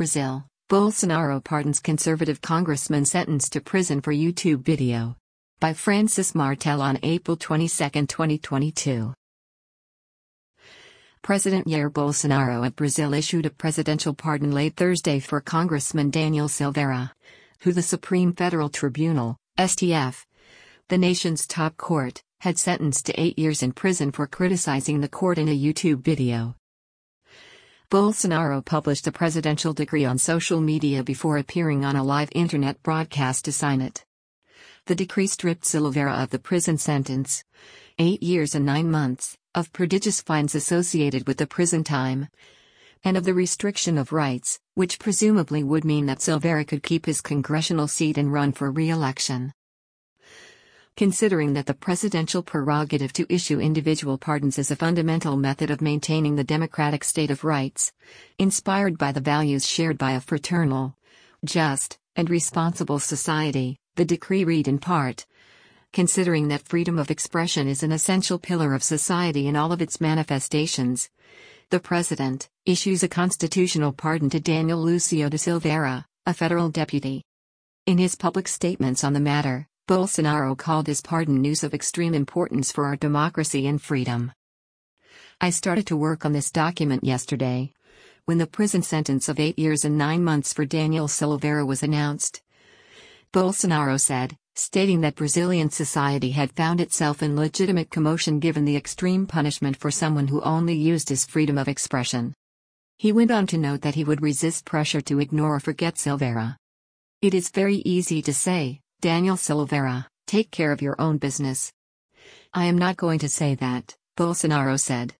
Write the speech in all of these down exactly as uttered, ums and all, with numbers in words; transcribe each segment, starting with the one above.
Brazil, Bolsonaro pardons conservative congressman sentenced to prison for YouTube video. By Francis Martel on April twenty-second, twenty twenty-two. President Jair Bolsonaro of Brazil issued a presidential pardon late Thursday for Congressman Daniel Silveira, who the Supreme Federal Tribunal, S T F, the nation's top court, had sentenced to eight years in prison for criticizing the court in a YouTube video. Bolsonaro published a presidential decree on social media before appearing on a live internet broadcast to sign it. The decree stripped Silveira of the prison sentence, eight years and nine months, of prodigious fines associated with the prison time, and of the restriction of rights, which presumably would mean that Silveira could keep his congressional seat and run for re-election. Considering that the presidential prerogative to issue individual pardons is a fundamental method of maintaining the democratic state of rights, inspired by the values shared by a fraternal, just, and responsible society, the decree read in part, considering that freedom of expression is an essential pillar of society in all of its manifestations, the President issues a constitutional pardon to Daniel Lucio da Silveira, a federal deputy. In his public statements on the matter, Bolsonaro called his pardon news of extreme importance for our democracy and freedom. I started to work on this document yesterday, when the prison sentence of eight years and nine months for Daniel Silveira was announced, Bolsonaro said, stating that Brazilian society had found itself in legitimate commotion given the extreme punishment for someone who only used his freedom of expression. He went on to note that he would resist pressure to ignore or forget Silveira. It is very easy to say, Daniel Silveira, take care of your own business. I am not going to say that, Bolsonaro said.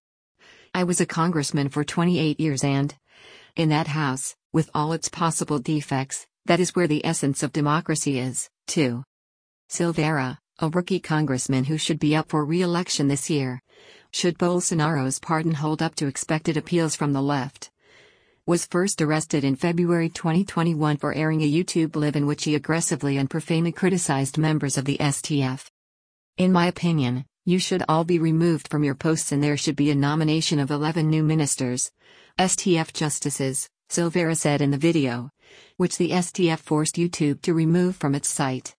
I was a congressman for twenty-eight years and, in that house, with all its possible defects, that is where the essence of democracy is, too. Silveira, a rookie congressman who should be up for re-election this year, should Bolsonaro's pardon hold up to expected appeals from the left, was first arrested in February twenty twenty-one for airing a YouTube live in which he aggressively and profanely criticized members of the S T F. In my opinion, you should all be removed from your posts and there should be a nomination of eleven new ministers, S T F justices, Silveira said in the video, which the S T F forced YouTube to remove from its site.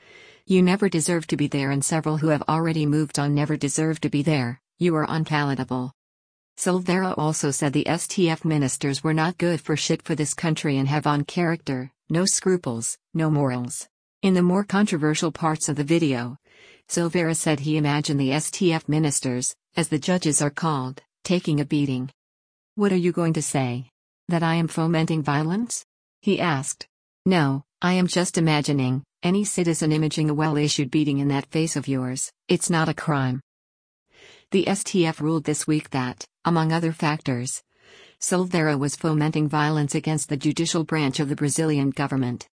You never deserve to be there and several who have already moved on never deserve to be there, you are unpalatable. Silveira also said the S T F ministers were not good for shit for this country and have on character, no scruples, no morals. In the more controversial parts of the video, Silveira said he imagined the S T F ministers, as the judges are called, taking a beating. What are you going to say? That I am fomenting violence? He asked. No, I am just imagining, any citizen imaging a well-issued beating in that face of yours, it's not a crime. The S T F ruled this week that, among other factors, Silveira was fomenting violence against the judicial branch of the Brazilian government.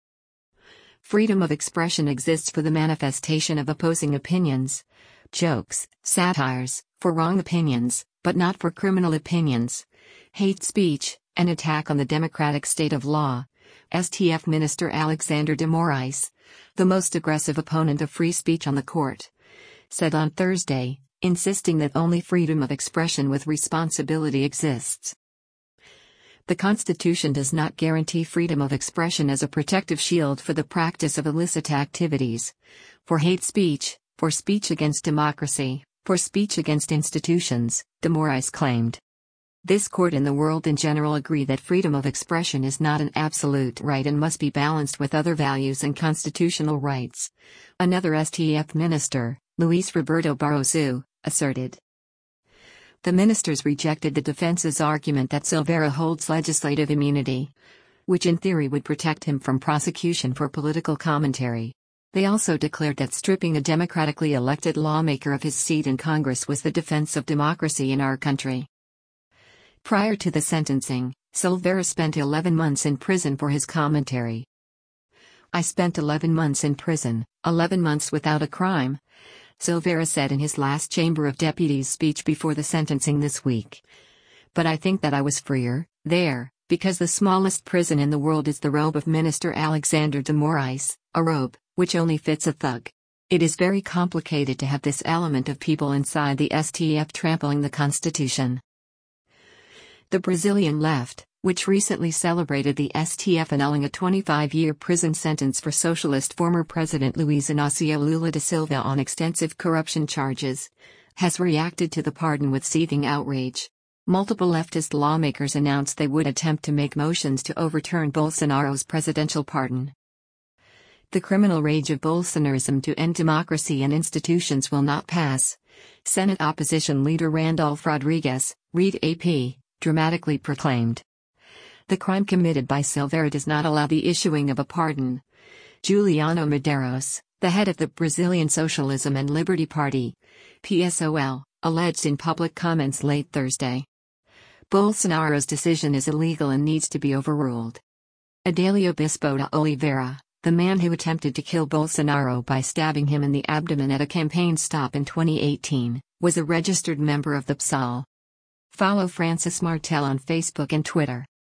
Freedom of expression exists for the manifestation of opposing opinions, jokes, satires, for wrong opinions, but not for criminal opinions, hate speech, and attack on the democratic state of law, S T F Minister Alexandre de Moraes, the most aggressive opponent of free speech on the court, said on Thursday, insisting that only freedom of expression with responsibility exists. The Constitution does not guarantee freedom of expression as a protective shield for the practice of illicit activities, for hate speech, for speech against democracy, for speech against institutions, de Moraes claimed. This court and the world in general agree that freedom of expression is not an absolute right and must be balanced with other values and constitutional rights, another S T F minister, Luis Roberto Barroso, asserted. The ministers rejected the defense's argument that Silveira holds legislative immunity, which in theory would protect him from prosecution for political commentary. They also declared that stripping a democratically elected lawmaker of his seat in Congress was the defense of democracy in our country. Prior to the sentencing, Silveira spent eleven months in prison for his commentary. I spent eleven months in prison, eleven months without a crime, Silveira said in his last Chamber of Deputies speech before the sentencing this week. But I think that I was freer, there, because the smallest prison in the world is the robe of Minister Alexandre de Moraes, a robe, which only fits a thug. It is very complicated to have this element of people inside the S T F trampling the Constitution. The Brazilian left, which recently celebrated the S T F annulling a twenty-five-year prison sentence for socialist former President Luiz Inácio Lula da Silva on extensive corruption charges, has reacted to the pardon with seething outrage. Multiple leftist lawmakers announced they would attempt to make motions to overturn Bolsonaro's presidential pardon. The criminal rage of Bolsonarism to end democracy and institutions will not pass, Senate opposition leader Randolph Rodrigues, read A P, dramatically proclaimed. The crime committed by Silveira does not allow the issuing of a pardon. Juliano Medeiros, the head of the Brazilian Socialism and Liberty Party, P S O L, alleged in public comments late Thursday. Bolsonaro's decision is illegal and needs to be overruled. Adélio Bispo de Oliveira, the man who attempted to kill Bolsonaro by stabbing him in the abdomen at a campaign stop in twenty eighteen, was a registered member of the P SOL. Follow Francis Martel on Facebook and Twitter.